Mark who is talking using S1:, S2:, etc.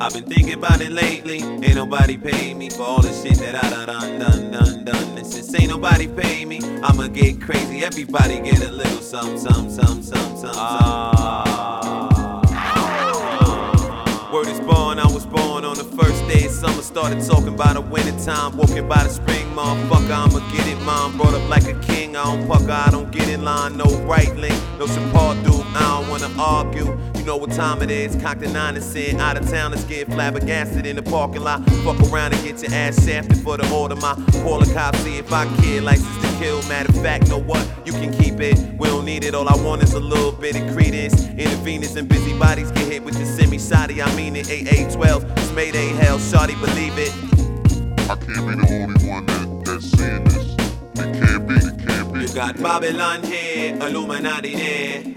S1: I've been thinking about it lately. Ain't nobody paid me for all the shit that I done. And since ain't nobody paid me, I'ma get crazy. Everybody get a little something. Word is born, I was born on the first day of summer. Started talking about the winter time, walking by the spring, motherfucker, I'ma get it, mom. Brought up like a king, I don't pucker, I don't get in line. No Breitling, no support dude, I don't wanna argue. You know what time it is, cock the 9 and sin. Out of town, let's get flabbergasted in the parking lot. Fuck around and get your ass shafted for the order. My call a cop, see if I kid, license to kill. Matter of fact, know what, you can keep it. We don't need it, all I want is a little bit of credence. Intravenous and busybodies get hit with the semi-shotty. I mean it, AA-12, it's Mayday hell, shawty, believe it.
S2: I can't be the only one that's saying this. It can't be.
S1: You got Babylon here, Illuminati there.